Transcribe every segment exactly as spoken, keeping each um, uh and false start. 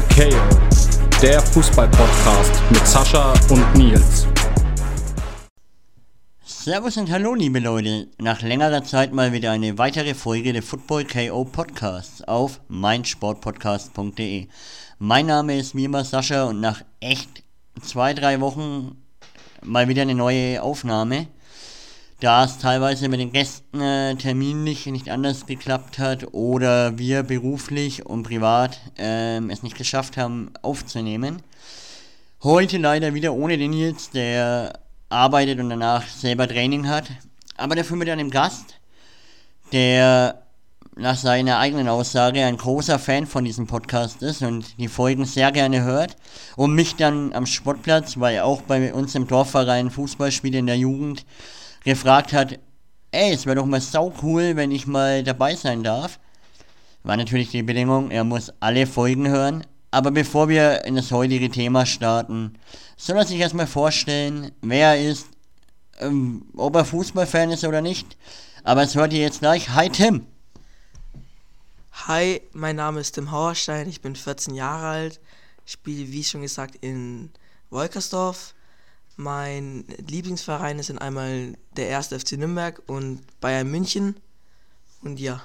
K O, der Fußball-Podcast mit Sascha und Nils. Servus und hallo liebe Leute, nach längerer Zeit mal wieder eine weitere Folge der Football K O Podcasts auf meinsportpodcast punkt de. Mein Name ist wie immer Sascha und nach echt zwei, drei Wochen mal wieder eine neue Aufnahme. Da es teilweise mit den Gästen äh, terminlich nicht anders geklappt hat oder wir beruflich und privat ähm, es nicht geschafft haben aufzunehmen. Heute leider wieder ohne den Nils, der arbeitet und danach selber Training hat, aber dafür mit einem Gast, der nach seiner eigenen Aussage ein großer Fan von diesem Podcast ist und die Folgen sehr gerne hört und mich dann am Sportplatz, weil er auch bei uns im Dorfverein Fußball spielt in der Jugend, gefragt hat, ey, es wäre doch mal sau cool, wenn ich mal dabei sein darf. War natürlich die Bedingung, er muss alle Folgen hören. Aber bevor wir in das heutige Thema starten, soll er sich erstmal vorstellen, wer er ist, ähm, ob er Fußballfan ist oder nicht. Aber es hört ihr jetzt gleich. Hi Tim! Hi, mein Name ist Tim Hauerstein, ich bin vierzehn Jahre alt, spiele wie schon gesagt in Wolkersdorf. Mein Lieblingsverein ist in einmal der erste F C Nürnberg und Bayern München. Und ja.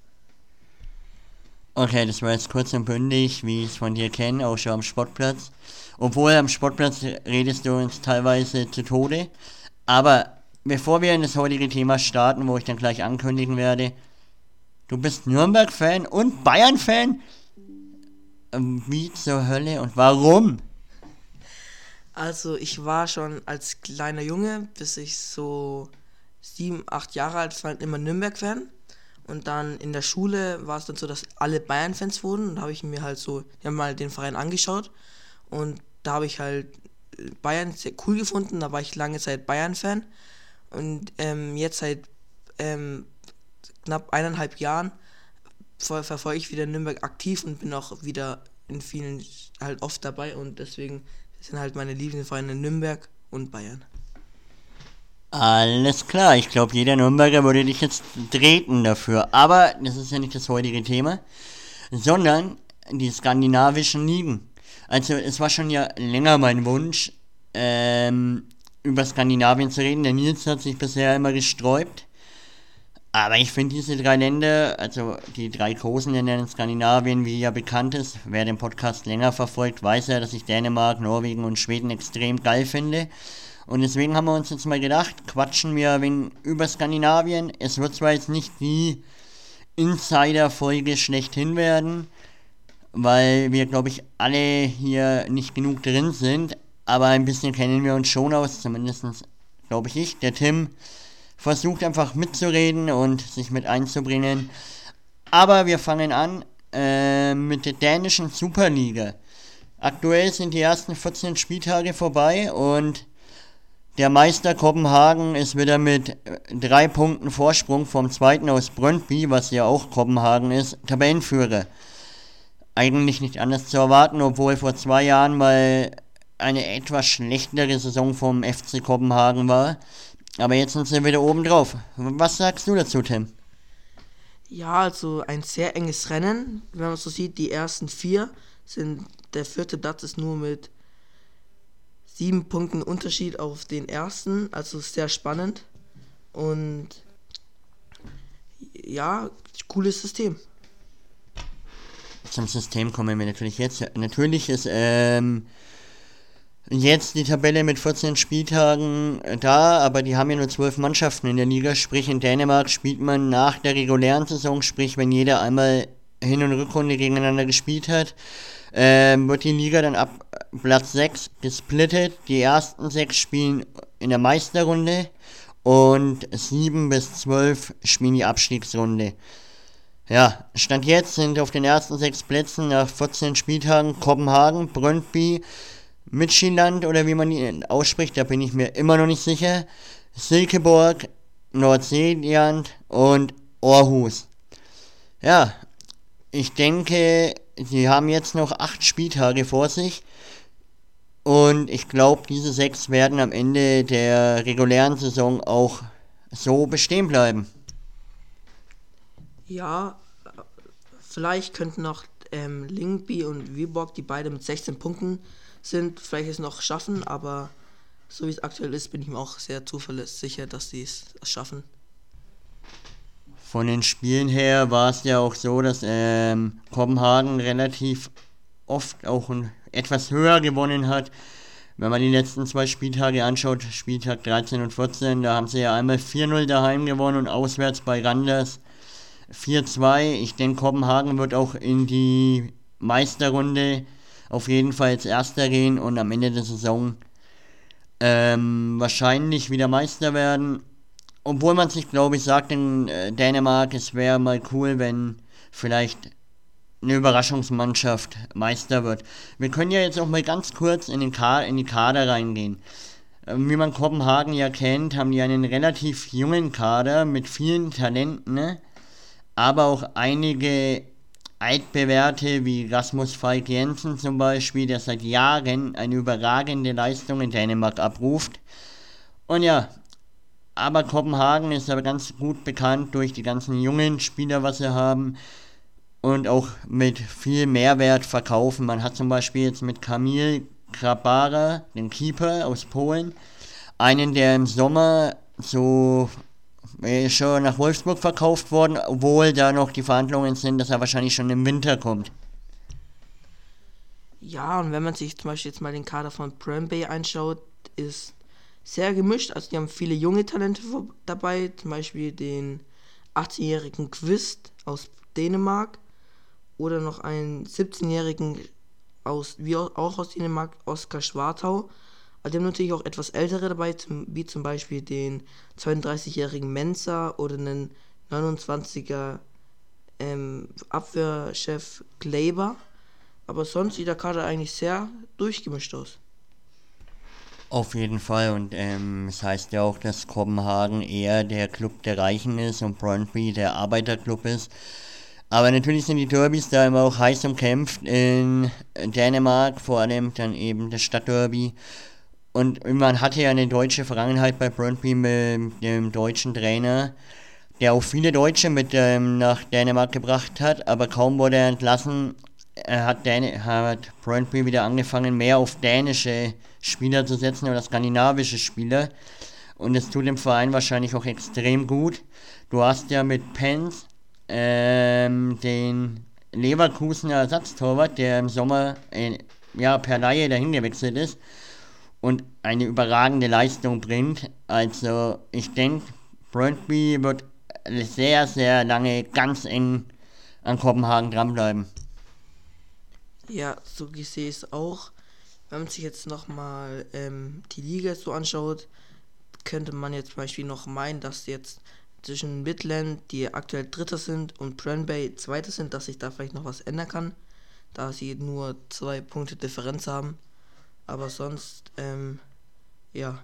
Okay, das war jetzt kurz und bündig, wie ich es von dir kenne, auch schon am Sportplatz. Obwohl am Sportplatz redest du uns teilweise zu Tode. Aber bevor wir in das heutige Thema starten, wo ich dann gleich ankündigen werde, du bist Nürnberg-Fan und Bayern-Fan? Ähm, wie zur Hölle und warum? Also ich war schon als kleiner Junge, bis ich so sieben, acht Jahre alt war, immer Nürnberg-Fan. Und dann in der Schule war es dann so, dass alle Bayern-Fans wurden. Und da habe ich mir halt so, ich habe mal den Verein angeschaut. Und da habe ich halt Bayern sehr cool gefunden. Da war ich lange Zeit Bayern-Fan. Und ähm, jetzt seit ähm, knapp eineinhalb Jahren ver- verfolge ich wieder Nürnberg aktiv und bin auch wieder in vielen halt oft dabei. Und deswegen sind halt meine Lieblingsvereine Nürnberg und Bayern. Alles klar, ich glaube, jeder Nürnberger würde dich jetzt treten dafür. Aber das ist ja nicht das heutige Thema, sondern die skandinavischen Ligen. Also es war schon ja länger mein Wunsch, ähm, über Skandinavien zu reden. Der Nils hat sich bisher immer gesträubt. Aber ich finde diese drei Länder, also die drei großen Länder in Skandinavien, wie ja bekannt ist, wer den Podcast länger verfolgt, weiß ja, dass ich Dänemark, Norwegen und Schweden extrem geil finde. Und deswegen haben wir uns jetzt mal gedacht, quatschen wir ein wenig über Skandinavien. Es wird zwar jetzt nicht die Insider-Folge schlechthin werden, weil wir, glaube ich, alle hier nicht genug drin sind, aber ein bisschen kennen wir uns schon aus, zumindest glaube ich ich, der Tim versucht einfach mitzureden und sich mit einzubringen. Aber wir fangen an äh, mit der dänischen Superliga. Aktuell sind die ersten vierzehn Spieltage vorbei und der Meister Kopenhagen ist wieder mit drei Punkten Vorsprung vom zweiten aus Brøndby, was ja auch Kopenhagen ist, Tabellenführer. Eigentlich nicht anders zu erwarten, obwohl vor zwei Jahren mal eine etwas schlechtere Saison vom F C Kopenhagen war. Aber jetzt sind sie wieder oben drauf. Was sagst du dazu, Tim? Ja, also ein sehr enges Rennen. Wenn man so sieht, die ersten vier sind, der vierte Platz ist nur mit sieben Punkten Unterschied auf den ersten. Also sehr spannend. Und ja, cooles System. Zum System kommen wir natürlich jetzt. Natürlich ist, ähm... jetzt die Tabelle mit vierzehn Spieltagen da, aber die haben ja nur zwölf Mannschaften in der Liga, sprich in Dänemark spielt man nach der regulären Saison, sprich wenn jeder einmal Hin- und Rückrunde gegeneinander gespielt hat, ähm, wird die Liga dann ab Platz sechs gesplittet. Die ersten sechs spielen in der Meisterrunde und sieben bis zwölf spielen die Abstiegsrunde. Ja, Stand jetzt sind auf den ersten sechs Plätzen nach vierzehn Spieltagen Kopenhagen, Brøndby, Midtjylland oder wie man ihn ausspricht, da bin ich mir immer noch nicht sicher. Silkeborg, Nordsjælland und Aarhus. Ja, ich denke, sie haben jetzt noch acht Spieltage vor sich und ich glaube, diese sechs werden am Ende der regulären Saison auch so bestehen bleiben. Ja, vielleicht könnten noch ähm, Lyngby und Viborg, die beide mit sechzehn Punkten sind, vielleicht es noch schaffen, aber so wie es aktuell ist, bin ich mir auch sehr zuverlässig sicher, dass sie es schaffen. Von den Spielen her war es ja auch so, dass ähm, Kopenhagen relativ oft auch ein, etwas höher gewonnen hat. Wenn man die letzten zwei Spieltage anschaut, Spieltag dreizehn und vierzehn, da haben sie ja einmal vier null daheim gewonnen und auswärts bei Randers vier zwei. Ich denke, Kopenhagen wird auch in die Meisterrunde auf jeden Fall als Erster gehen und am Ende der Saison ähm, wahrscheinlich wieder Meister werden. Obwohl man sich, glaube ich, sagt in äh, Dänemark, es wäre mal cool, wenn vielleicht eine Überraschungsmannschaft Meister wird. Wir können ja jetzt auch mal ganz kurz in, den Ka- in die Kader reingehen. Ähm, wie man Kopenhagen ja kennt, haben die einen relativ jungen Kader mit vielen Talenten, ne? Aber auch einige Altbewährte wie Rasmus Falk Jensen zum Beispiel, der seit Jahren eine überragende Leistung in Dänemark abruft. Und ja, aber Kopenhagen ist aber ganz gut bekannt durch die ganzen jungen Spieler, was sie haben. Und auch mit viel Mehrwert verkaufen. Man hat zum Beispiel jetzt mit Kamil Krabara, den Keeper aus Polen, einen, der im Sommer so äh, schon nach Wolfsburg verkauft worden, obwohl da noch die Verhandlungen sind, dass er wahrscheinlich schon im Winter kommt. Ja, und wenn man sich zum Beispiel jetzt mal den Kader von Brøndby anschaut, ist sehr gemischt. Also die haben viele junge Talente dabei, zum Beispiel den achtzehnjährigen Kvist aus Dänemark. Oder noch einen siebzehnjährigen aus, wie auch aus Dänemark, Oskar Schwartau. Also die haben natürlich auch etwas ältere dabei, zum, wie zum Beispiel den zweiunddreißigjährigen Mensa oder einen neunundzwanziger ähm, Abwehrchef Kleber. Aber sonst sieht der Kader eigentlich sehr durchgemischt aus. Auf jeden Fall, und ähm, es heißt ja auch, dass Kopenhagen eher der Club der Reichen ist und Brøndby der Arbeiterclub ist. Aber natürlich sind die Derbys da immer auch heiß umkämpft in Dänemark, vor allem dann eben das Stadtderby. Und man hatte ja eine deutsche Vergangenheit bei Brøndby mit dem deutschen Trainer, der auch viele Deutsche mit ähm, nach Dänemark gebracht hat, aber kaum wurde er entlassen, er hat, Dän- hat Brøndby wieder angefangen, mehr auf dänische Spieler zu setzen oder skandinavische Spieler. Und es tut dem Verein wahrscheinlich auch extrem gut. Du hast ja mit Pence Ähm, den Leverkusener Ersatztorwart, der im Sommer äh, ja, per Leihe dahin gewechselt ist und eine überragende Leistung bringt. Also ich denke, Brøndby wird sehr, sehr lange ganz eng an Kopenhagen dranbleiben. Ja, so sehe ich es auch. Wenn man sich jetzt nochmal ähm, die Liga so anschaut, könnte man jetzt zum Beispiel noch meinen, dass jetzt zwischen Midland, die aktuell Dritter sind, und Brøndby Zweiter sind, dass sich da vielleicht noch was ändern kann, da sie nur zwei Punkte Differenz haben. Aber sonst, ähm, ja,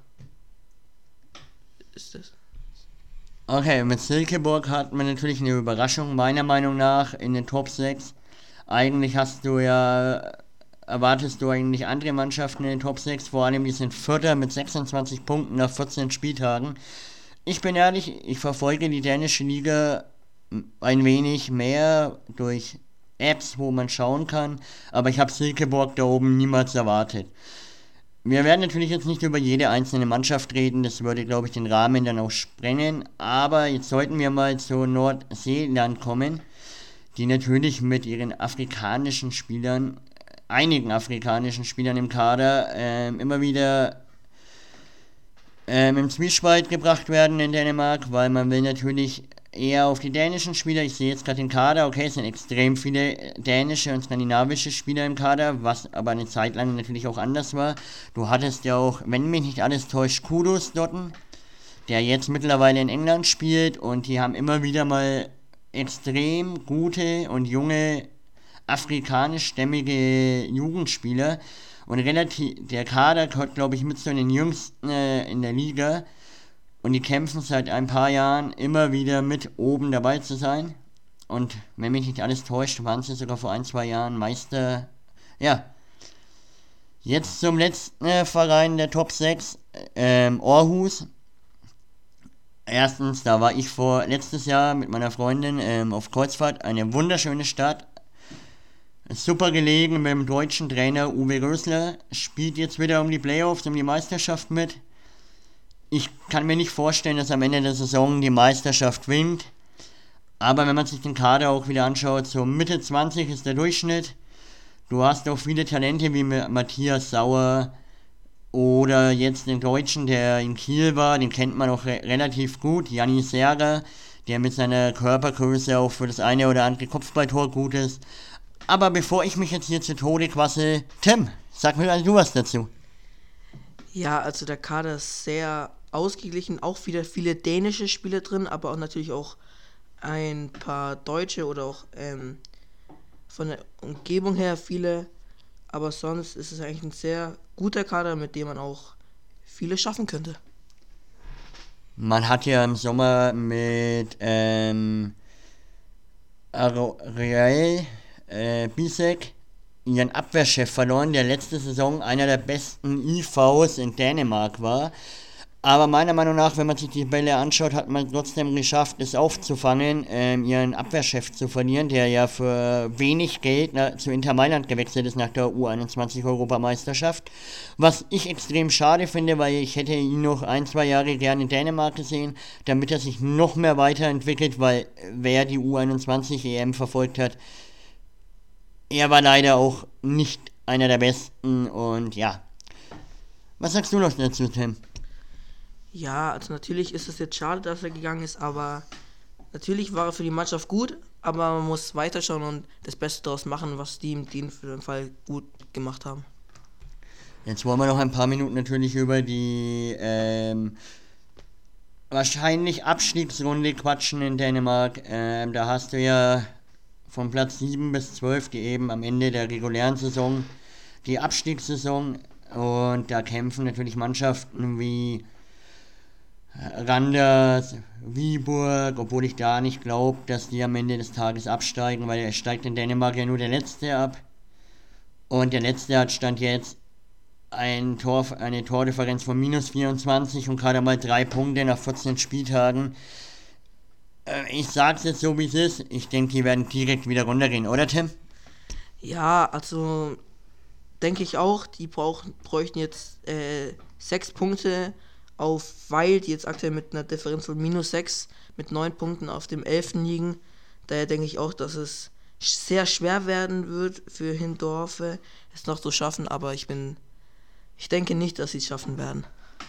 ist es. Okay, mit Silkeborg hat man natürlich eine Überraschung, meiner Meinung nach, in den Top sechs. Eigentlich hast du ja, erwartest du eigentlich andere Mannschaften in den Top sechs, vor allem die sind Vierter mit sechsundzwanzig Punkten nach vierzehn Spieltagen. Ich bin ehrlich, ich verfolge die dänische Liga ein wenig mehr durch Apps, wo man schauen kann, aber ich habe Silkeborg da oben niemals erwartet. Wir werden natürlich jetzt nicht über jede einzelne Mannschaft reden, das würde, glaube ich, den Rahmen dann auch sprengen, aber jetzt sollten wir mal zu Nordseeland kommen, die natürlich mit ihren afrikanischen Spielern, einigen afrikanischen Spielern im Kader, äh, immer wieder ähm, im Zwiespalt gebracht werden in Dänemark, weil man will natürlich eher auf die dänischen Spieler, ich sehe jetzt gerade den Kader, okay, es sind extrem viele dänische und skandinavische Spieler im Kader, was aber eine Zeit lang natürlich auch anders war. Du hattest ja auch, wenn mich nicht alles täuscht, Kudus dort, der jetzt mittlerweile in England spielt, und die haben immer wieder mal extrem gute und junge afrikanischstämmige Jugendspieler. Und relativ, der Kader gehört, glaube ich, mit zu den jüngsten äh, in der Liga. Und die kämpfen seit ein paar Jahren immer wieder mit oben dabei zu sein. Und wenn mich nicht alles täuscht, waren sie sogar vor ein, zwei Jahren Meister. Ja. Jetzt zum letzten äh, Verein der Top sechs, ähm, Aarhus. Erstens, da war ich vor letztes Jahr mit meiner Freundin ähm, auf Kreuzfahrt. Eine wunderschöne Stadt. super gelegen mit dem deutschen Trainer Uwe Rösler, spielt jetzt wieder um die Playoffs, um die Meisterschaft mit. Ich kann mir nicht vorstellen, dass am Ende der Saison die Meisterschaft winkt. Aber wenn man sich den Kader auch wieder anschaut, so Mitte zwanzig ist der Durchschnitt. Du hast auch viele Talente wie Matthias Sauer oder jetzt den Deutschen, der in Kiel war, den kennt man auch re- relativ gut, Janni Serra, der mit seiner Körpergröße auch für das eine oder andere Kopfballtor gut ist. Aber bevor ich mich jetzt hier zu Tode quasse, Tim, sag mir also du was dazu. Ja, also der Kader ist sehr ausgeglichen, auch wieder viele dänische Spieler drin, aber auch natürlich auch ein paar Deutsche oder auch ähm, von der Umgebung her viele, aber sonst ist es eigentlich ein sehr guter Kader, mit dem man auch vieles schaffen könnte. Man hat ja im Sommer mit ähm, Ariel äh, Bisek ihren Abwehrchef verloren, der letzte Saison einer der besten I Vs in Dänemark war. Aber meiner Meinung nach, wenn man sich die Bälle anschaut, hat man trotzdem geschafft, es aufzufangen, ähm, ihren Abwehrchef zu verlieren, der ja für wenig Geld na, zu Inter Mailand gewechselt ist nach der U einundzwanzig Europameisterschaft. Was ich extrem schade finde, weil ich hätte ihn noch ein, zwei Jahre gerne in Dänemark gesehen, damit er sich noch mehr weiterentwickelt, weil wer die U einundzwanzig E M verfolgt hat, er war leider auch nicht einer der Besten und ja. Was sagst du noch dazu, Tim? Ja, also natürlich ist es jetzt schade, dass er gegangen ist, aber natürlich war er für die Mannschaft gut, aber man muss weiterschauen und das Beste daraus machen, was die im Team für den Fall gut gemacht haben. Jetzt wollen wir noch ein paar Minuten natürlich über die ähm, wahrscheinlich Abstiegsrunde quatschen in Dänemark. Ähm, da hast du ja von Platz sieben bis zwölf, die eben am Ende der regulären Saison, die Abstiegssaison, und da kämpfen natürlich Mannschaften wie Randers, Viborg, obwohl ich da nicht glaube, dass die am Ende des Tages absteigen, weil er steigt in Dänemark ja nur der Letzte ab. Und der Letzte hat Stand jetzt ein Tor, eine Tordifferenz von minus vierundzwanzig und gerade mal drei Punkte nach vierzehn Spieltagen. Äh, ich sag's jetzt so wie es ist, ich denke, die werden direkt wieder runtergehen, oder Tim? Ja, also denke ich auch, die brauchen, bräuchten jetzt äh, sechs Punkte auf Weil, die jetzt aktuell mit einer Differenz von minus sechs mit neun Punkten auf dem elften liegen. Daher denke ich auch, dass es sehr schwer werden wird für Hindorfe, es noch zu schaffen, aber ich bin, ich denke nicht, dass sie es schaffen werden.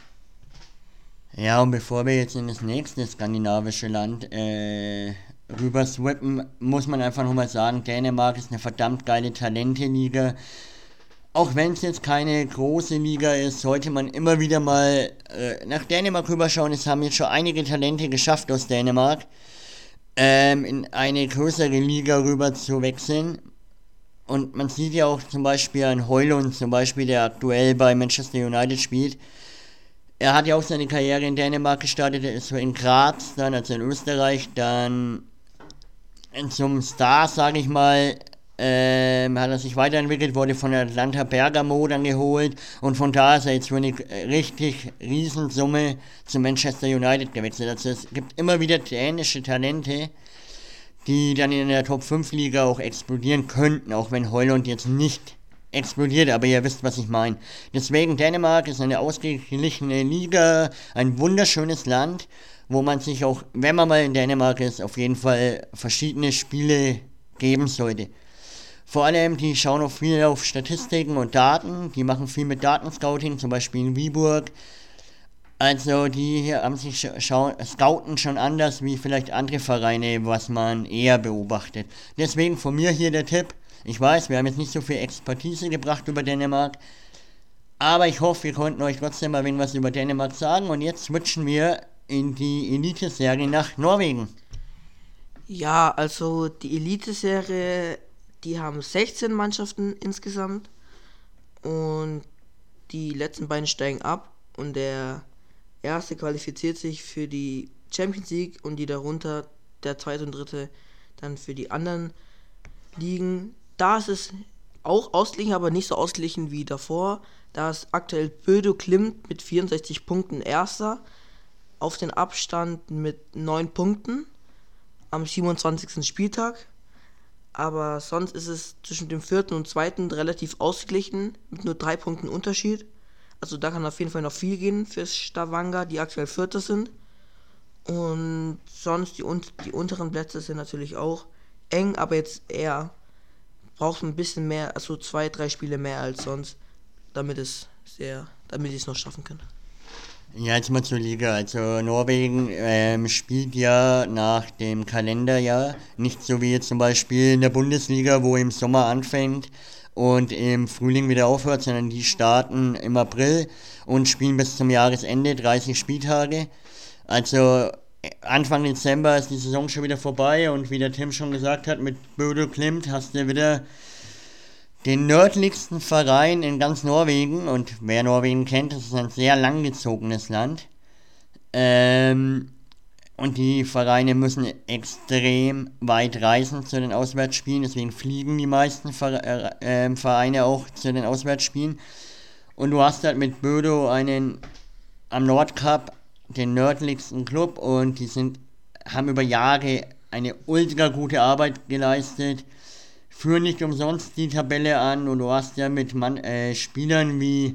Ja, und bevor wir jetzt in das nächste skandinavische Land äh, rüber swappen, muss man einfach nochmal sagen, Dänemark ist eine verdammt geile Talente-Liga. Auch wenn es jetzt keine große Liga ist, sollte man immer wieder mal äh, nach Dänemark rüberschauen. Es haben jetzt schon einige Talente geschafft aus Dänemark, ähm, in eine größere Liga rüber zu wechseln. Und man sieht ja auch zum Beispiel an Højlund, zum Beispiel, der aktuell bei Manchester United spielt. Er hat ja auch seine Karriere in Dänemark gestartet, er ist so in Graz, dann also in Österreich, dann zum Star, sage ich mal, Ähm, hat er sich weiterentwickelt, wurde von Atlanta Bergamo dann geholt und von da ist er jetzt für eine richtig Riesensumme zu Manchester United gewechselt. Also es gibt immer wieder dänische Talente, die dann in der Top fünf Liga auch explodieren könnten, auch wenn Højlund jetzt nicht explodiert, aber ihr wisst, was ich meine. Deswegen, Dänemark ist eine ausgeglichene Liga, ein wunderschönes Land, wo man sich auch, wenn man mal in Dänemark ist, auf jeden Fall verschiedene Spiele geben sollte. Vor allem, die schauen auch viel auf Statistiken und Daten, die machen viel mit Datenscouting, zum Beispiel in Viborg. Also die hier haben sich schauen, scouten schon anders wie vielleicht andere Vereine, was man eher beobachtet. Deswegen von mir hier der Tipp. Ich weiß, wir haben jetzt nicht so viel Expertise gebracht über Dänemark, aber ich hoffe, wir konnten euch trotzdem mal was über Dänemark sagen. Und jetzt switchen wir in die Elite-Serie nach Norwegen. Ja, also die Elite-Serie, die haben sechzehn Mannschaften insgesamt und die letzten beiden steigen ab und der erste qualifiziert sich für die Champions League und die darunter, der zweite und dritte, dann für die anderen Ligen. Da ist es auch ausgeglichen, aber nicht so ausgeglichen wie davor. Da ist aktuell Bødo Glimt mit vierundsechzig Punkten erster, auf den Abstand mit neun Punkten am siebenundzwanzigsten Spieltag. Aber sonst ist es zwischen dem vierten und zweiten relativ ausgeglichen, mit nur drei Punkten Unterschied. Also da kann auf jeden Fall noch viel gehen für Stavanger, die aktuell Vierter sind. Und sonst die, die unteren Plätze sind natürlich auch eng, aber jetzt eher braucht ein bisschen mehr, also zwei, drei Spiele mehr als sonst, damit es sehr, damit die es noch schaffen können. Ja, jetzt mal zur Liga. Also Norwegen ähm, spielt ja nach dem Kalenderjahr, nicht so wie jetzt zum Beispiel in der Bundesliga, wo im Sommer anfängt und im Frühling wieder aufhört, sondern die starten im April und spielen bis zum Jahresende dreißig Spieltage. Also Anfang Dezember ist die Saison schon wieder vorbei und wie der Tim schon gesagt hat, mit Bodø Glimt hast du wieder den nördlichsten Verein in ganz Norwegen, und wer Norwegen kennt, das ist ein sehr langgezogenes Land. Ähm, und die Vereine müssen extrem weit reisen zu den Auswärtsspielen, deswegen fliegen die meisten Ver- äh, Vereine auch zu den Auswärtsspielen. Und du hast halt mit Bodø einen am Nordkap, den nördlichsten Club, und die sind haben über Jahre eine ultra gute Arbeit geleistet, führen nicht umsonst die Tabelle an, und du hast ja mit Mann, äh, Spielern wie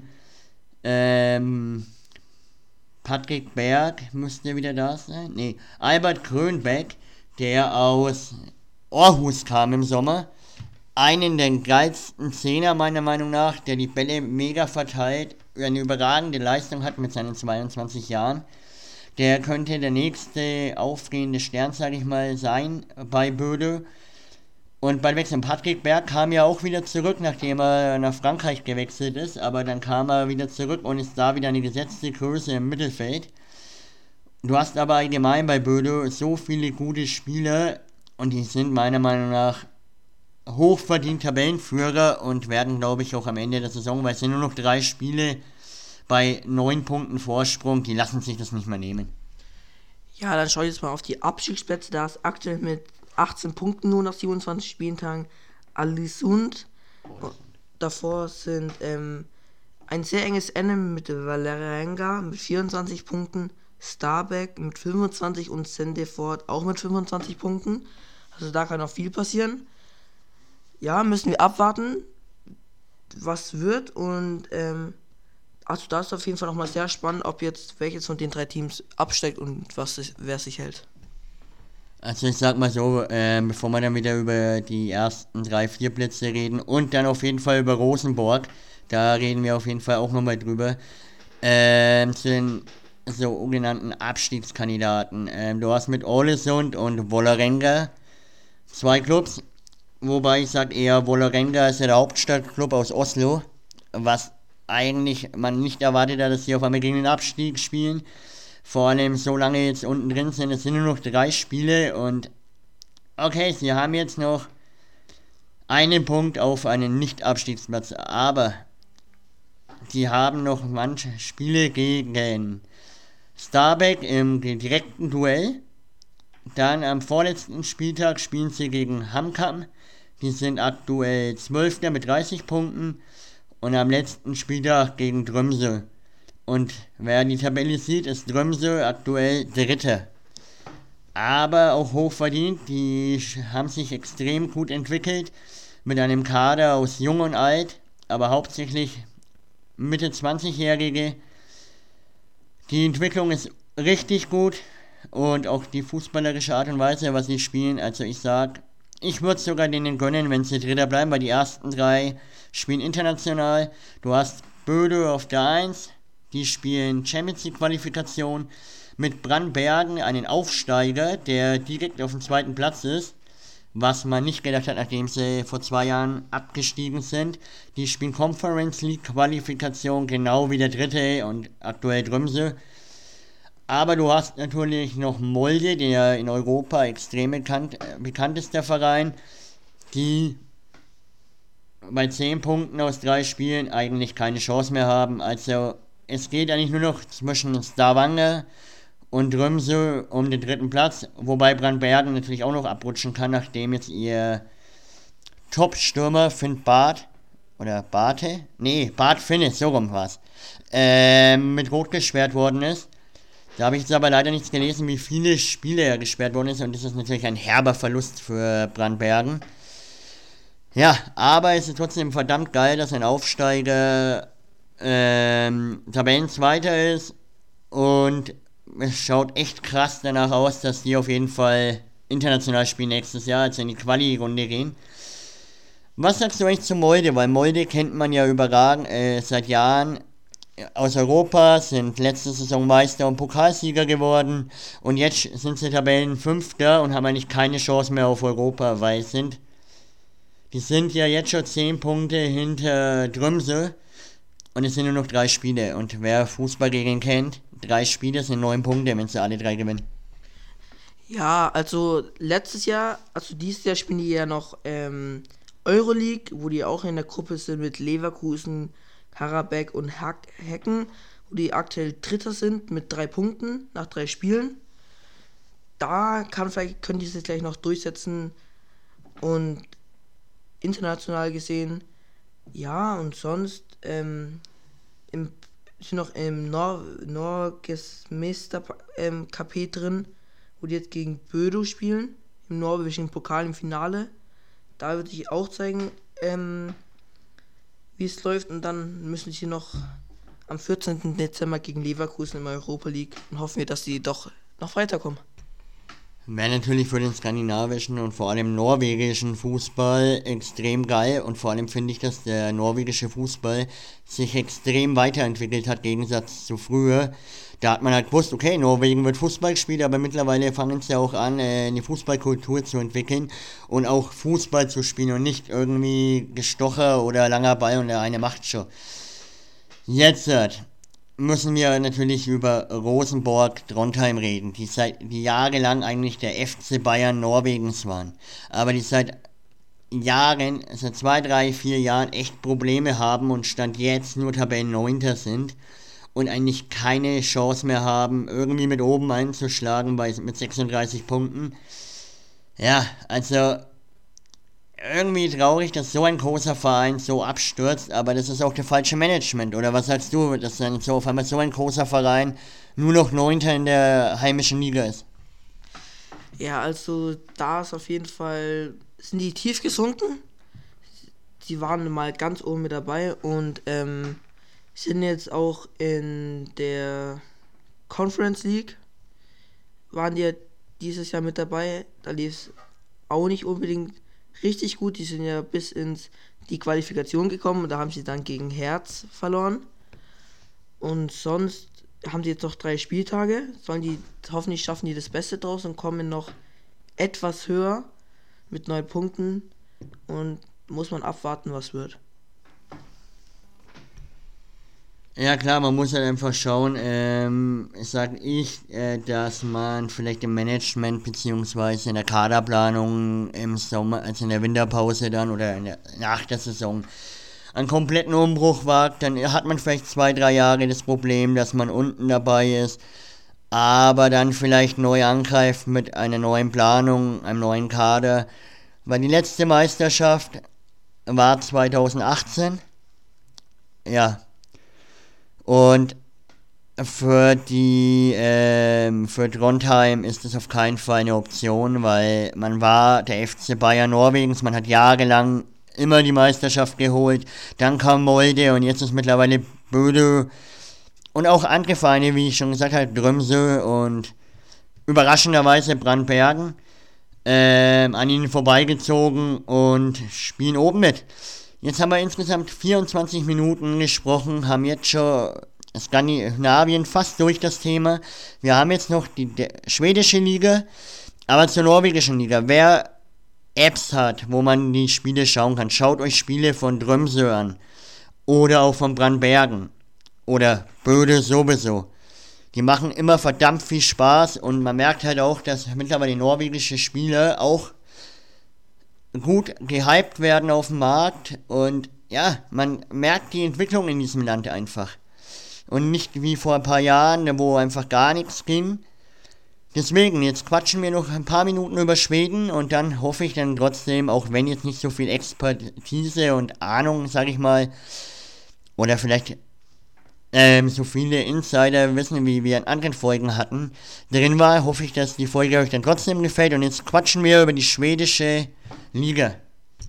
ähm, Patrick Berg, müsste wieder da sein, nee, Albert Grönbeck, der aus Aarhus kam im Sommer, einen der geilsten Zehner meiner Meinung nach, der die Bälle mega verteilt, eine überragende Leistung hat mit seinen zweiundzwanzig Jahren. Der könnte der nächste aufgehende Stern, sage ich mal, sein bei Bodø. Und bei Wechsel Patrick Berg kam ja auch wieder zurück, nachdem er nach Frankreich gewechselt ist, aber dann kam er wieder zurück und ist da wieder eine gesetzte Größe im Mittelfeld. Du hast aber allgemein bei Bodø so viele gute Spieler, und die sind meiner Meinung nach hochverdient Tabellenführer und werden, glaube ich, auch am Ende der Saison, weil es sind nur noch drei Spiele bei neun Punkten Vorsprung, die lassen sich das nicht mehr nehmen. Ja, dann schau ich jetzt mal auf die Abstiegsplätze. Da ist aktuell mit achtzehn Punkten nur nach siebenundzwanzig Spieltagen Alesund. Davor sind ähm, ein sehr enges Ende mit Vålerenga mit vierundzwanzig Punkten, Stabæk mit fünfundzwanzig und Sandefjord auch mit fünfundzwanzig Punkten. Also da kann noch viel passieren. Ja, müssen wir abwarten, was wird, und ähm, also da ist auf jeden Fall nochmal sehr spannend, ob jetzt welches von den drei Teams absteigt und was sich, wer sich hält. Also ich sag mal so, äh, bevor wir dann wieder über die ersten drei, vier Plätze reden und dann auf jeden Fall über Rosenborg, da reden wir auf jeden Fall auch nochmal drüber, ähm, zu den sogenannten Abstiegskandidaten. Ähm, du hast mit Ålesund und Vålerenga zwei Clubs, wobei ich sag eher, Vålerenga ist ja der Hauptstadtclub aus Oslo, was eigentlich man nicht erwartet hat, dass sie auf einmal gegen den Abstieg spielen. Vor allem so lange jetzt unten drin sind, es sind nur noch drei Spiele, und okay, sie haben jetzt noch einen Punkt auf einen Nicht-Abstiegsplatz, aber sie haben noch manche Spiele gegen Stabæk im direkten Duell. Dann am vorletzten Spieltag spielen sie gegen HamKam, die sind aktuell Zwölfter mit dreißig Punkten, und am letzten Spieltag gegen Tromsø. Und wer die Tabelle sieht, ist Tromsø aktuell Dritter. Aber auch hochverdient, die haben sich extrem gut entwickelt, mit einem Kader aus Jung und Alt, aber hauptsächlich Mitte zwanzigjährige. Die Entwicklung ist richtig gut, und auch die fußballerische Art und Weise, was sie spielen. Also ich sag, ich würde es sogar denen gönnen, wenn sie Dritter bleiben, weil die ersten drei spielen international. Du hast Bodø auf der eins, die spielen Champions League Qualifikation mit Brandbergen, einen Aufsteiger, der direkt auf dem zweiten Platz ist, was man nicht gedacht hat, nachdem sie vor zwei Jahren abgestiegen sind. Die spielen Conference League Qualifikation, genau wie der dritte und aktuell Tromsø. Aber du hast natürlich noch Molde, der in Europa extrem bekannt, äh, bekannt ist, der Verein, die bei zehn Punkten aus drei Spielen eigentlich keine Chance mehr haben. Also es geht eigentlich nur noch zwischen Stavanger und Tromsø um den dritten Platz, wobei Brandbergen natürlich auch noch abrutschen kann, nachdem jetzt ihr Top-Stürmer Finn Barth, oder Barte, nee, Bart Finnis, so rum war's, ähm, mit Rot gesperrt worden ist. Da habe ich jetzt aber leider nichts gelesen, wie viele Spiele er gesperrt worden ist, und das ist natürlich ein herber Verlust für Brandbergen. Ja, aber es ist trotzdem verdammt geil, dass ein Aufsteiger ähm, Tabellenzweiter ist und es schaut echt krass danach aus, dass die auf jeden Fall international spielen nächstes Jahr, also in die Quali-Runde gehen. Was sagst du eigentlich zu Molde? Weil Molde kennt man ja überragend äh, seit Jahren aus Europa, sind letzte Saison Meister und Pokalsieger geworden und jetzt sind sie Tabellenfünfter und haben eigentlich keine Chance mehr auf Europa, weil es sind, die sind ja jetzt schon zehn Punkte hinter Tromsø und es sind nur noch drei Spiele und wer Fußballregeln kennt, drei Spiele sind neun Punkte, wenn sie alle drei gewinnen. Ja, also letztes Jahr, also dieses Jahr spielen die ja noch ähm, Euroleague, wo die auch in der Gruppe sind mit Leverkusen, Karabakh und Hack- Hecken, wo die aktuell Dritter sind mit drei Punkten nach drei Spielen. Da kann vielleicht, können die sich gleich noch durchsetzen und international gesehen, ja, und sonst ähm, im, sind noch im Nor- Norgesmester ähm, K P drin, wo die jetzt gegen Bödo spielen, im norwegischen Pokal im Finale. Da würde ich auch zeigen, ähm, wie es läuft und dann müssen sie noch am vierzehnten Dezember gegen Leverkusen in der Europa League und hoffen wir, dass sie doch noch weiterkommen. Wäre natürlich für den skandinavischen und vor allem norwegischen Fußball extrem geil und vor allem finde ich, dass der norwegische Fußball sich extrem weiterentwickelt hat, im Gegensatz zu früher. Da hat man halt gewusst, okay, Norwegen wird Fußball gespielt, aber mittlerweile fangen sie ja auch an, eine Fußballkultur zu entwickeln und auch Fußball zu spielen und nicht irgendwie Gestocher oder langer Ball und der eine macht schon. Jetzt müssen wir natürlich über Rosenborg Trondheim reden, die seit die jahrelang eigentlich der F C Bayern Norwegens waren, aber die seit Jahren, seit zwei, drei, vier Jahren echt Probleme haben und Stand jetzt nur Tabellenneunter sind und eigentlich keine Chance mehr haben, irgendwie mit oben einzuschlagen, bei, mit sechsunddreißig Punkten. Ja, also irgendwie traurig, dass so ein großer Verein so abstürzt, aber das ist auch der falsche Management, oder was sagst du, dass dann so auf einmal so ein großer Verein nur noch Neunter in der heimischen Liga ist? Ja, also da ist auf jeden Fall, sind die tief gesunken. Die waren mal ganz oben mit dabei und ähm, sind jetzt auch in der Conference League, waren die ja dieses Jahr mit dabei. Da lief es auch nicht unbedingt richtig gut. Die sind ja bis ins die Qualifikation gekommen und da haben sie dann gegen Herz verloren. Und sonst haben die jetzt noch drei Spieltage. Sollen die, hoffentlich schaffen die das Beste draus und kommen noch etwas höher mit neun Punkten und muss man abwarten, was wird. Ja klar, man muss halt einfach schauen, ähm, sag ich, äh, dass man vielleicht im Management beziehungsweise in der Kaderplanung im Sommer, also in der Winterpause dann oder in der, nach der Saison einen kompletten Umbruch wagt, dann hat man vielleicht zwei, drei Jahre das Problem, dass man unten dabei ist, aber dann vielleicht neu angreift mit einer neuen Planung, einem neuen Kader, weil die letzte Meisterschaft war zwanzig achtzehn, ja. Und für die, ähm, für Trondheim ist das auf keinen Fall eine Option, weil man war der F C Bayern Norwegens, man hat jahrelang immer die Meisterschaft geholt, dann kam Molde und jetzt ist mittlerweile Böde und auch andere Vereine, wie ich schon gesagt habe, Tromsø und überraschenderweise Brandbergen, ähm, an ihnen vorbeigezogen und spielen oben mit. Jetzt haben wir insgesamt vierundzwanzig Minuten gesprochen, haben jetzt schon Skandinavien fast durch das Thema. Wir haben jetzt noch die, die schwedische Liga, aber zur norwegischen Liga. Wer Apps hat, wo man die Spiele schauen kann, schaut euch Spiele von Tromsø an oder auch von Brandbergen oder Böde sowieso. Die machen immer verdammt viel Spaß und man merkt halt auch, dass mittlerweile norwegische Spieler auch gut gehypt werden auf dem Markt und ja, man merkt die Entwicklung in diesem Land einfach. Und nicht wie vor ein paar Jahren, wo einfach gar nichts ging. Deswegen, jetzt quatschen wir noch ein paar Minuten über Schweden und dann hoffe ich dann trotzdem, auch wenn jetzt nicht so viel Expertise und Ahnung, sag ich mal, oder vielleicht ähm, so viele Insider wissen, wie wir in anderen Folgen hatten, drin war, hoffe ich, dass die Folge euch dann trotzdem gefällt und jetzt quatschen wir über die schwedische Liga.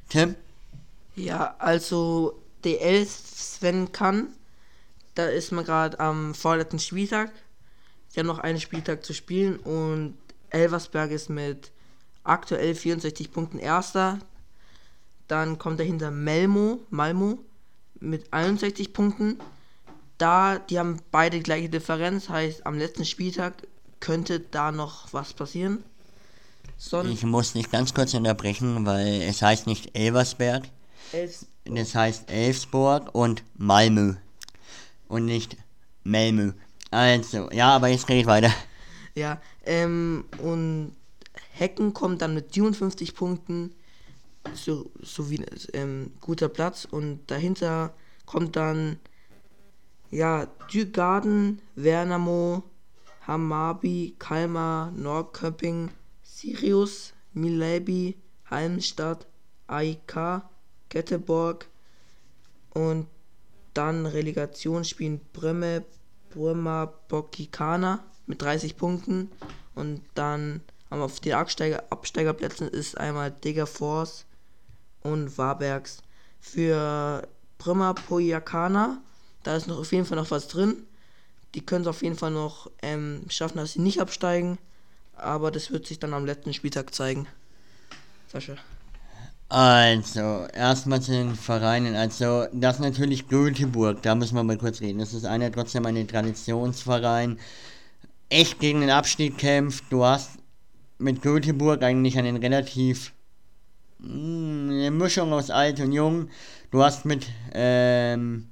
Tim? Ja, also D L Sven kann, da ist man gerade am vorletzten Spieltag. Sie haben noch einen Spieltag zu spielen und Elversberg ist mit aktuell vierundsechzig Punkten Erster. Dann kommt dahinter Malmo, Malmo mit einundsechzig Punkten. Da, die haben beide gleiche Differenz, heißt am letzten Spieltag könnte da noch was passieren. Sonst Ich muss dich ganz kurz unterbrechen, weil es heißt nicht Elversberg, Elf- es heißt Elfsborg und Malmö und nicht Malmö. Also, ja, aber jetzt rede ich weiter. Ja, ähm, und Hecken kommt dann mit siebenundfünfzig Punkten, so, so wie ähm, guter Platz. Und dahinter kommt dann, ja, Djurgården, Värnamo, Hammarby, Kalmar, Norrköping, Sirius, Mjällby, Halmstad, A I K, Göteborg und dann Relegation spielen Brømme, Brømmer, Bokkikana mit dreißig Punkten und dann haben wir auf den Absteiger, Absteigerplätzen ist einmal Degerfors und Varbergs. Für Brømmer, Pojakana, da ist noch auf jeden Fall noch was drin. Die können es auf jeden Fall noch ähm, schaffen, dass sie nicht absteigen, aber das wird sich dann am letzten Spieltag zeigen. Sascha. Also, erstmal zu den Vereinen. Also, das ist natürlich Göteborg, da müssen wir mal kurz reden. Das ist einer trotzdem ein Traditionsverein, echt gegen den Abstieg kämpft. Du hast mit Göteborg eigentlich einen relativ mh, eine Mischung aus alt und jung. Du hast mit ähm,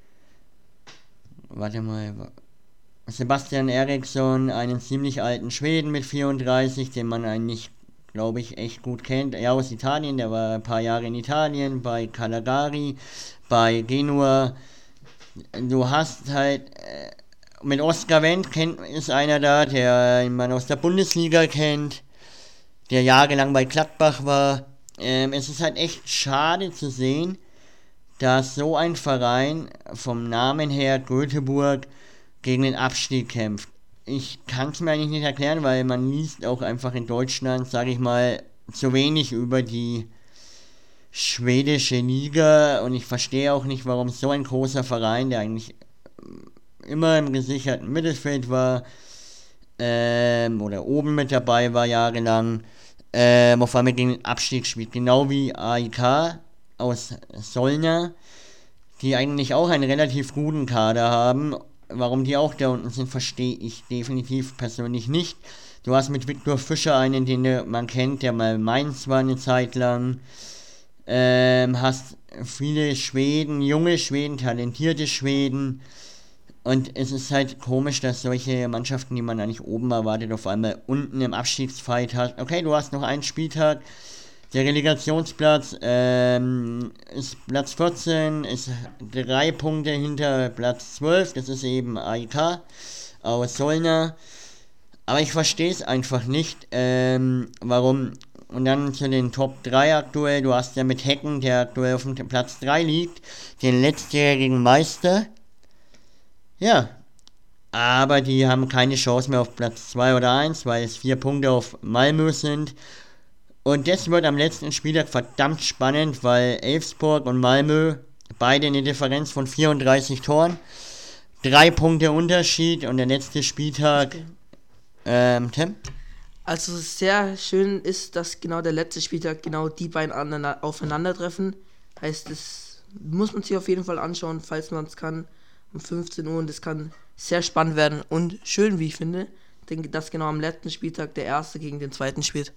warte mal Sebastian Eriksson einen ziemlich alten Schweden mit vierunddreißig, den man eigentlich, glaube ich, echt gut kennt. Er aus Italien, der war ein paar Jahre in Italien, bei Cagliari, bei Genua. Du hast halt äh, mit Oskar Wendt kennt, ist einer da, der man aus der Bundesliga kennt, der jahrelang bei Gladbach war. Ähm, es ist halt echt schade zu sehen, dass so ein Verein vom Namen her Göteborg gegen den Abstieg kämpft. Ich kann es mir eigentlich nicht erklären, weil man liest auch einfach in Deutschland, sage ich mal, zu wenig über die schwedische Liga und ich verstehe auch nicht, warum so ein großer Verein, der eigentlich immer im gesicherten Mittelfeld war, ähm, oder oben mit dabei war jahrelang, ähm, auf einmal gegen den Abstieg spielt, genau wie A I K aus Solna, die eigentlich auch einen relativ guten Kader haben. Warum die auch da unten sind, verstehe ich definitiv persönlich nicht. Du hast mit Viktor Fischer einen, den man kennt, der mal Mainz war eine Zeit lang. Ähm, hast viele Schweden, junge Schweden, talentierte Schweden. Und es ist halt komisch, dass solche Mannschaften, die man eigentlich oben erwartet, auf einmal unten im Abstiegsfight hat. Okay, du hast noch einen Spieltag. Der Relegationsplatz ähm, ist Platz vierzehn, ist drei Punkte hinter Platz zwölf, das ist eben A I K aus Solna. Aber ich verstehe es einfach nicht, ähm, warum. Und dann zu den Top drei aktuell, du hast ja mit Hecken, der aktuell auf dem Platz drei liegt, den letztjährigen Meister. Ja, aber die haben keine Chance mehr auf Platz zwei oder eins, weil es vier Punkte auf Malmö sind. Und das wird am letzten Spieltag verdammt spannend, weil Elfsborg und Malmö beide eine Differenz von vierunddreißig Toren, drei Punkte Unterschied und der letzte Spieltag, ähm, Tim? Also sehr schön ist, dass genau der letzte Spieltag genau die beiden aneinander- aufeinandertreffen. Heißt, das muss man sich auf jeden Fall anschauen, falls man es kann, um fünfzehn Uhr und das kann sehr spannend werden und schön, wie ich finde. Ich denke, dass genau am letzten Spieltag der erste gegen den zweiten spielt.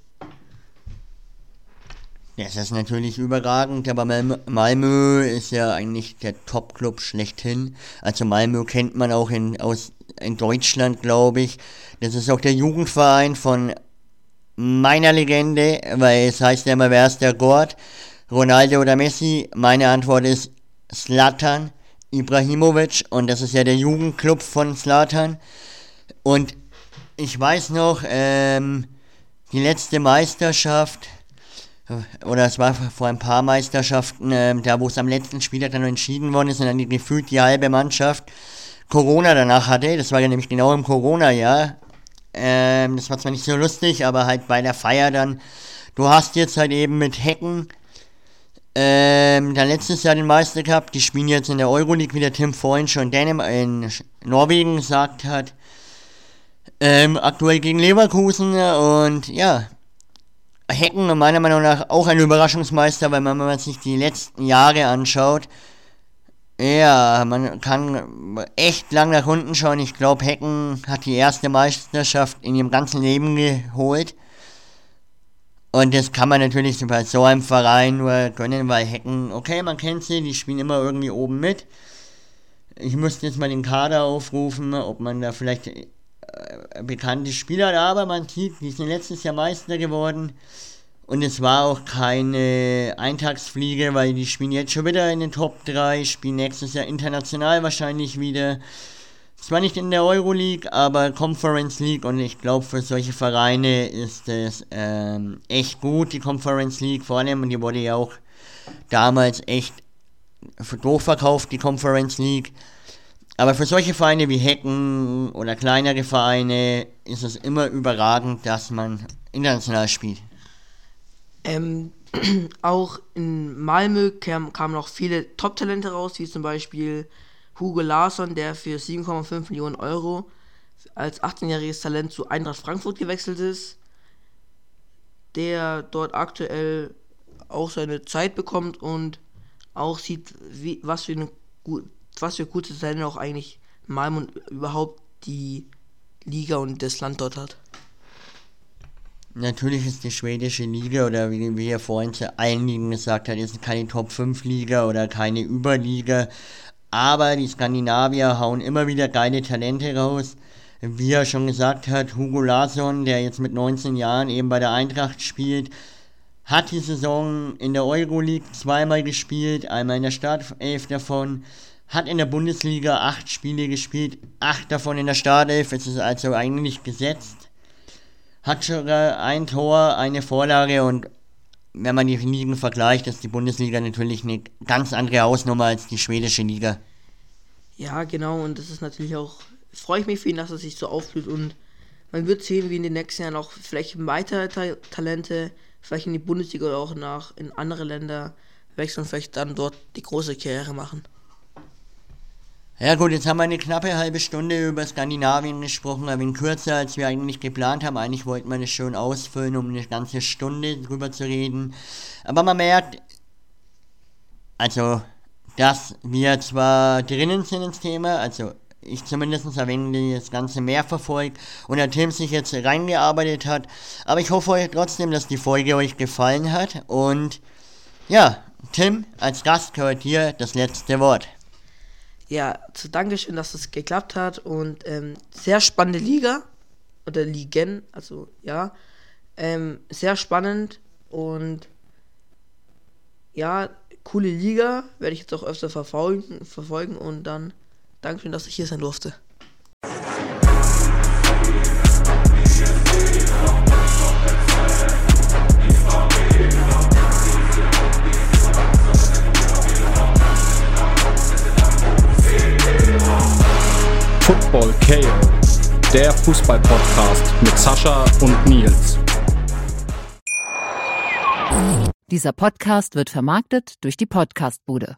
Das ist natürlich überragend, aber Malmö, Malmö ist ja eigentlich der Top-Club schlechthin. Also Malmö kennt man auch in, aus, in Deutschland, glaube ich. Das ist auch der Jugendverein von meiner Legende, weil es heißt ja immer, wer ist der Gott? Ronaldo oder Messi? Meine Antwort ist Zlatan Ibrahimovic und das ist ja der Jugendclub von Zlatan. Und ich weiß noch, ähm, die letzte Meisterschaft, oder es war vor ein paar Meisterschaften, ähm, da wo es am letzten Spieltag dann noch entschieden worden ist und dann die, gefühlt die halbe Mannschaft Corona danach hatte, das war ja nämlich genau im Corona-Jahr, ähm, das war zwar nicht so lustig, aber halt bei der Feier dann, du hast jetzt halt eben mit Hecken Ähm, dann letztes Jahr den Meister gehabt, die spielen jetzt in der Euroleague, wie der Tim vorhin schon Dänem- in Norwegen gesagt hat. Ähm, aktuell gegen Leverkusen und ja, Häcken meiner Meinung nach auch ein Überraschungsmeister, weil man, wenn man sich die letzten Jahre anschaut, ja, man kann echt lang nach unten schauen. Ich glaube, Häcken hat die erste Meisterschaft in ihrem ganzen Leben geholt. Und das kann man natürlich bei so einem Verein nur gönnen, weil Häcken, okay, man kennt sie, die spielen immer irgendwie oben mit. Ich müsste jetzt mal den Kader aufrufen, ob man da vielleicht äh, bekannte Spieler hat, aber man sieht, die sind letztes Jahr Meister geworden. Und es war auch keine Eintagsfliege, weil die spielen jetzt schon wieder in den Top drei, spielen nächstes Jahr international wahrscheinlich wieder. Zwar nicht in der Euroleague, aber Conference League, und ich glaube, für solche Vereine ist es ähm, echt gut, die Conference League vor allem, und die wurde ja auch damals echt durchverkauft, die Conference League. Aber für solche Vereine wie Häcken oder kleinere Vereine ist es immer überragend, dass man international spielt. Ähm, auch in Malmö kam, kamen noch viele Top-Talente raus, wie zum Beispiel Hugo Larsson, der für sieben Komma fünf Millionen Euro als achtzehnjähriges Talent zu Eintracht Frankfurt gewechselt ist, der dort aktuell auch seine Zeit bekommt und auch sieht, wie, was für eine was für gute Talente auch eigentlich Malmö und überhaupt die Liga und das Land dort hat. Natürlich ist die schwedische Liga, oder wie wir vorhin zu allen Ligen gesagt haben, ist keine Top fünf Liga oder keine Überliga. Aber die Skandinavier hauen immer wieder geile Talente raus. Wie er schon gesagt hat, Hugo Larsson, der jetzt mit neunzehn Jahren eben bei der Eintracht spielt, hat die Saison in der Euroleague zweimal gespielt, einmal in der Startelf davon, hat in der Bundesliga acht Spiele gespielt, acht davon in der Startelf, es ist also eigentlich gesetzt. Hat schon ein Tor, eine Vorlage, und wenn man die Ligen vergleicht, ist die Bundesliga natürlich eine ganz andere Hausnummer als die schwedische Liga. Ja, genau, und das ist natürlich auch, freue ich mich für ihn, dass er sich so aufblüht, und man wird sehen, wie in den nächsten Jahren auch vielleicht weitere Ta- Talente vielleicht in die Bundesliga oder auch nach in andere Länder wechseln und vielleicht dann dort die große Karriere machen. Ja gut, jetzt haben wir eine knappe halbe Stunde über Skandinavien gesprochen, ein wenig kürzer, als wir eigentlich geplant haben. Eigentlich wollten wir das schon ausfüllen, um eine ganze Stunde drüber zu reden. Aber man merkt, also, dass wir zwar drinnen sind ins Thema, also ich zumindest ein wenig das Ganze mehr verfolgt und der Tim sich jetzt reingearbeitet hat, aber ich hoffe euch trotzdem, dass die Folge euch gefallen hat, und ja, Tim, als Gast gehört hier das letzte Wort. Ja, zu Dankeschön, dass es geklappt hat, und ähm, sehr spannende Liga, oder Ligen, also ja, ähm, sehr spannend und ja, coole Liga, werde ich jetzt auch öfter verfolgen, verfolgen und dann Dankeschön, dass ich hier sein durfte. Football K O, der Fußball-Podcast mit Sascha und Nils. Dieser Podcast wird vermarktet durch die Podcastbude.